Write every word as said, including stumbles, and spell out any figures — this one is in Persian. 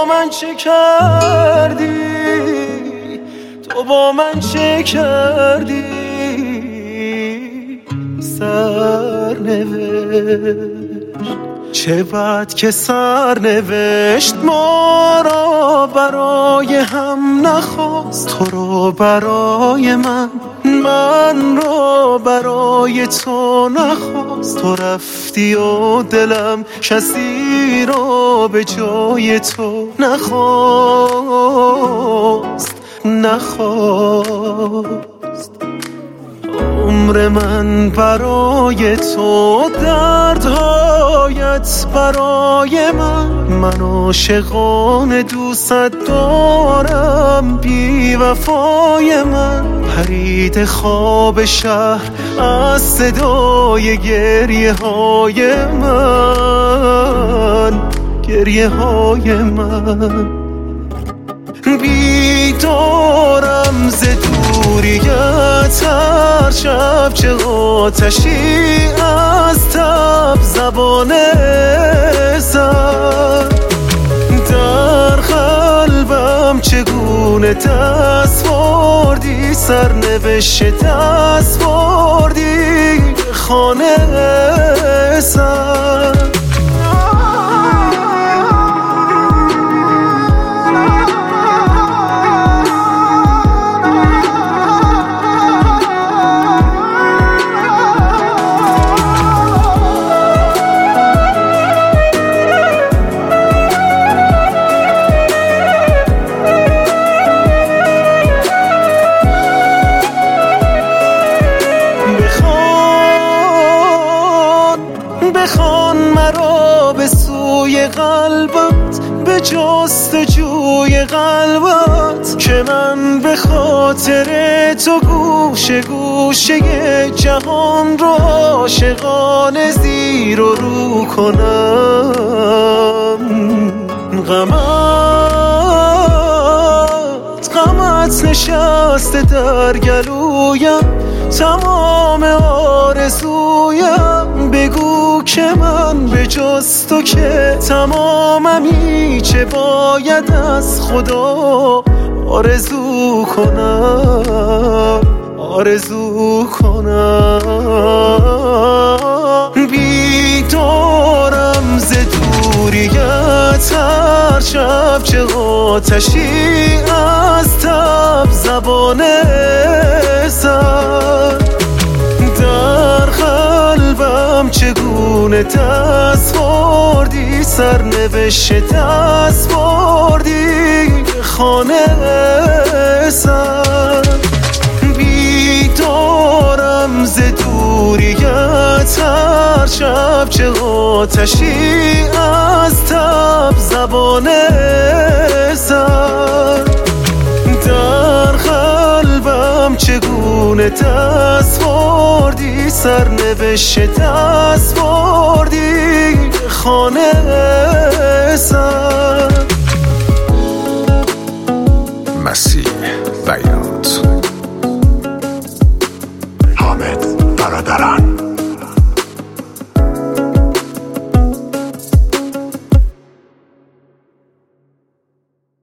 با من چه کردی؟ تو با من چه کردی؟ سرنوشت چه بد که سرنوشت ما را برای هم نخواست، تو را برای من، من را برای تو نخواست. تو رفتی و دلم کسی را به جای تو نخواست، نخواست. عمر من برای تو، دردهایت برای من، من عاشقان دوست دارم، بی وفای من. پرید خواب شهر از صدای گریه های من، گریه های من. بیدارم ز دوریت هر شب، چه آتشی از تب زبان زد. در قلبم چگونه دستوردی، سرنوشت دستوردی به خانه زد. بخوان مرا به سوی قلبت، به جستجوی قلبت، که من به خاطر تو گوشه گوشه جهان را عاشقانه زیر و رو کنم. غمت غمت نشسته در گلویم، تمام آرزویم. بگو که من به جز تو که تماممی، چه باید از خدا آرزو کنم، آرزو کنم. بیدارم ز دوریت هر شب، چه آتشی از تب زبان زد. در قلبم چگونه دستوردی، سرنوشت دستوردی به خانه زد. بیدارم ز دوریت هر شب، چه آتشی از تب زبان زد. در قلبم چگونه دستوردی، سرنوشت دستوردی به خانه زد. مسیح بیات حامد برادران.